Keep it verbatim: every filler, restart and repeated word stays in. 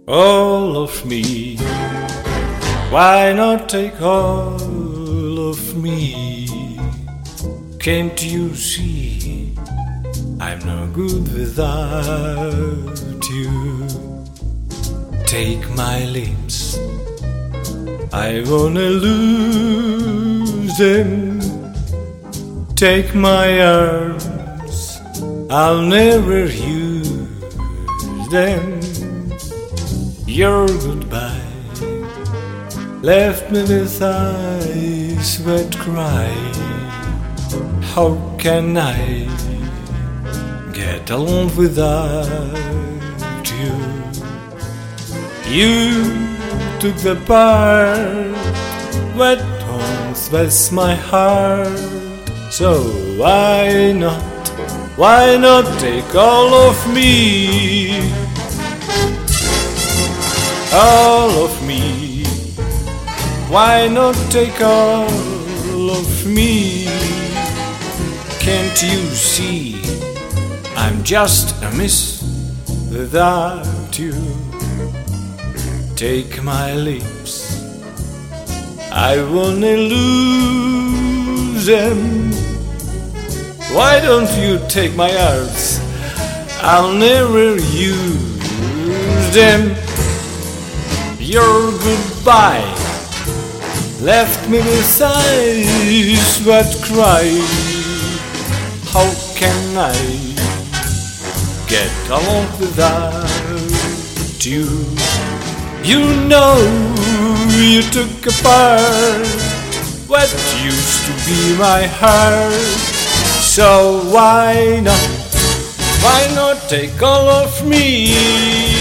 all of me. Why not take all of me? Can't you see I'm no good without you? Take my lips, I wanna lose them. Take my arms, I'll never use them. Your goodbye left me with eyes that cry. How can I get along without you? You took the part that haunts with my heart. So why not, why not take all of me? All of me. Why not take all of me? Can't you see I'm just a mess without you? Take my lips, I wanna lose them. Why don't you take my arms? I'll never use them. Your goodbye left me with eyes that cry. How can I get along without you? You know you took apart what used to be my heart. So why not, why not take all of me?